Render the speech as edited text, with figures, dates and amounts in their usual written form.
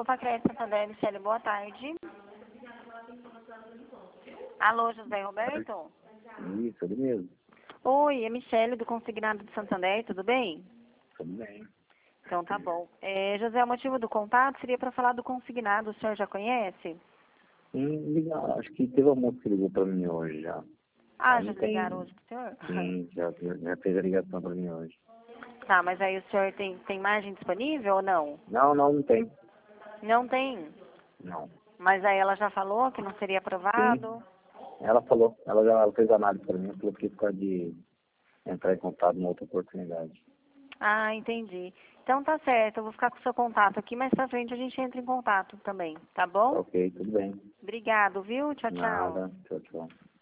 Pacred Santander, Michele, boa tarde. Alô, José Roberto? Isso, ele mesmo. Oi, é Michele do Consignado de Santander, tudo bem? Tudo bem. Então tá bom. José, o motivo do contato seria para falar do consignado, o senhor já conhece? Acho que teve uma moça que ligou para mim hoje já. Ah, Aí já não tem. ligaram hoje pro senhor? Sim, já fez a ligação para mim hoje. Tá, mas aí o senhor tem margem disponível ou não? Não tem. Não tem. Não. Mas aí ela já falou que não seria Sim, aprovado? ela falou. Ela fez análise para mim, falou que pode entrar em contato numa outra oportunidade. Ah, entendi. Então tá certo, eu vou ficar com o seu contato aqui, mais pra frente a gente entra em contato também, tá Tá bom? ok, tudo bem. Obrigado, viu? Tchau, tchau. Nada. Tchau, tchau.